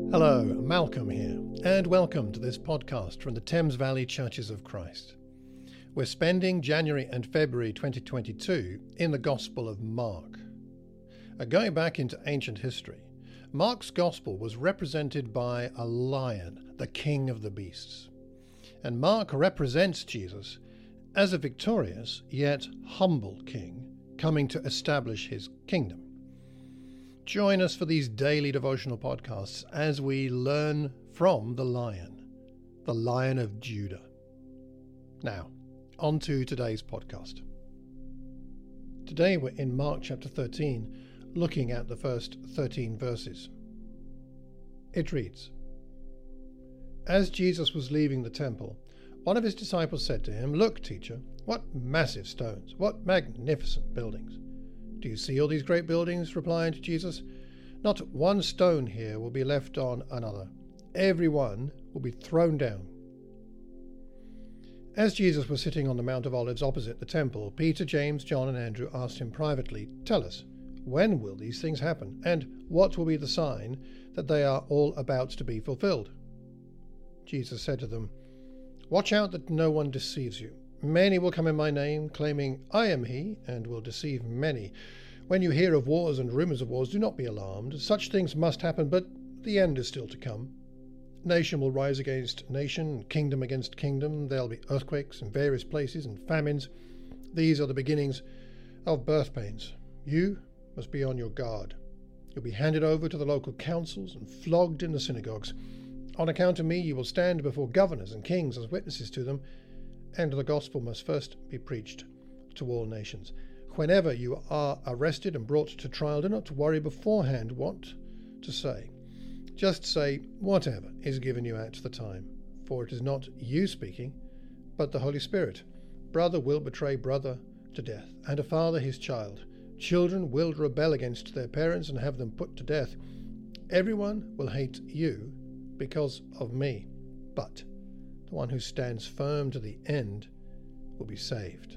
Hello, Malcolm here, and welcome to this podcast from the Thames Valley Churches of Christ. We're spending January and February 2022 in the Gospel of Mark. Going back into ancient history, Mark's Gospel was represented by a lion, the king of the beasts. And Mark represents Jesus as a victorious yet humble king coming to establish his kingdom. Join us for these daily devotional podcasts as we learn from the Lion of Judah. Now, on to today's podcast. Today we're in Mark chapter 13, looking at the first 13 verses. It reads, "As Jesus was leaving the temple, one of his disciples said to him, 'Look, teacher, what massive stones, what magnificent buildings.' 'Do you see all these great buildings?' replied Jesus. 'Not one stone here will be left on another. Every one will be thrown down.' As Jesus was sitting on the Mount of Olives opposite the temple, Peter, James, John, and Andrew asked him privately, 'Tell us, when will these things happen? And what will be the sign that they are all about to be fulfilled?' Jesus said to them, 'Watch out that no one deceives you. Many will come in my name, claiming, I am he, and will deceive many. When you hear of wars and rumors of wars, do not be alarmed. Such things must happen, but the end is still to come. Nation will rise against nation, kingdom against kingdom. There will be earthquakes in various places and famines. These are the beginnings of birth pains. You must be on your guard. You'll be handed over to the local councils and flogged in the synagogues. On account of me, you will stand before governors and kings as witnesses to them, and the gospel must first be preached to all nations. Whenever you are arrested and brought to trial, do not worry beforehand what to say. Just say whatever is given you at the time, for it is not you speaking, but the Holy Spirit. Brother will betray brother to death, and a father his child. Children will rebel against their parents and have them put to death. Everyone will hate you because of me, but the one who stands firm to the end will be saved."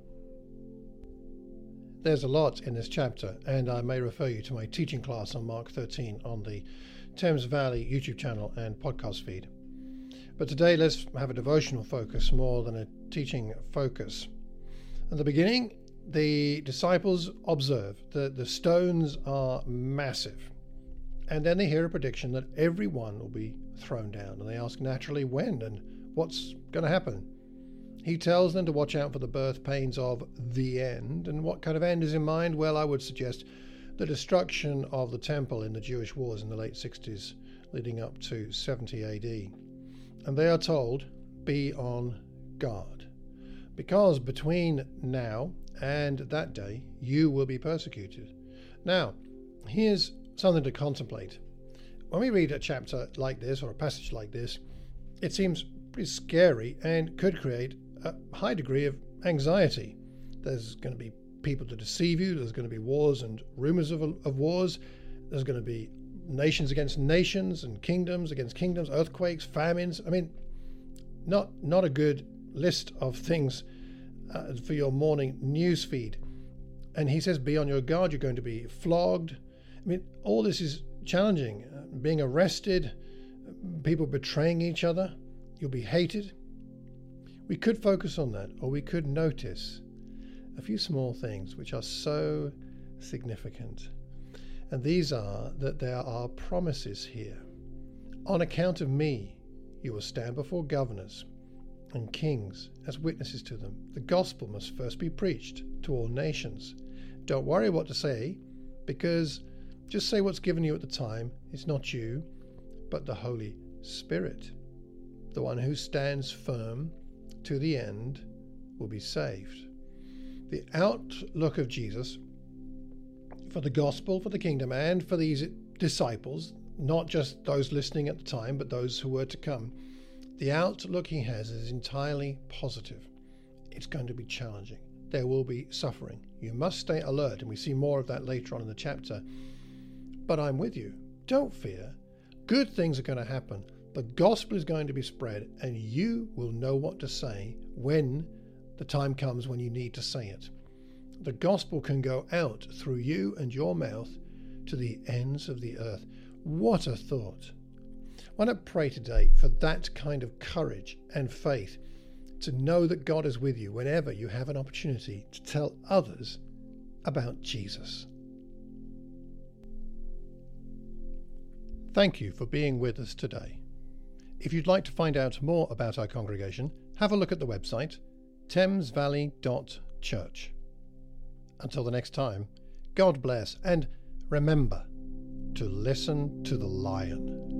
There's a lot in this chapter, and I may refer you to my teaching class on Mark 13 on the Thames Valley YouTube channel and podcast feed. But today let's have a devotional focus more than a teaching focus. At the beginning, the disciples observe that the stones are massive. And then they hear a prediction that every one will be thrown down. And they ask naturally when and what's going to happen. He tells them to watch out for the birth pains of the end. And what kind of end is in mind? Well, I would suggest the destruction of the temple in the Jewish wars in the late 60s, leading up to 70 AD. And they are told, be on guard. Because between now and that day, you will be persecuted. Now, here's something to contemplate. When we read a chapter like this or a passage like this, it seems pretty scary and could create a high degree of anxiety. There's going to be people to deceive you. There's going to be wars and rumors of wars. There's going to be nations against nations and kingdoms against kingdoms, earthquakes, famines. I mean, not a good list of things for your morning news feed. And he says, be on your guard. You're going to be flogged. I mean, all this is challenging. Being arrested, people betraying each other, you'll be hated. We could focus on that, or we could notice a few small things which are so significant. And these are that there are promises here. On account of me, you will stand before governors and kings as witnesses to them. The gospel must first be preached to all nations. Don't worry what to say, because just say what's given you at the time. It's not you, but the Holy Spirit. The one who stands firm to the end will be saved. The outlook of Jesus for the gospel, for the kingdom, and for these disciples, not just those listening at the time, but those who were to come, the outlook he has is entirely positive. It's going to be challenging. There will be suffering. You must stay alert, and we see more of that later on in the chapter. But I'm with you. Don't fear. Good things are going to happen. The gospel is going to be spread, and you will know what to say when the time comes when you need to say it. The gospel can go out through you and your mouth to the ends of the earth. What a thought. Why not pray today for that kind of courage and faith to know that God is with you whenever you have an opportunity to tell others about Jesus. Thank you for being with us today. If you'd like to find out more about our congregation, have a look at the website thamesvalley.church. Until the next time, God bless, and remember to listen to the lion.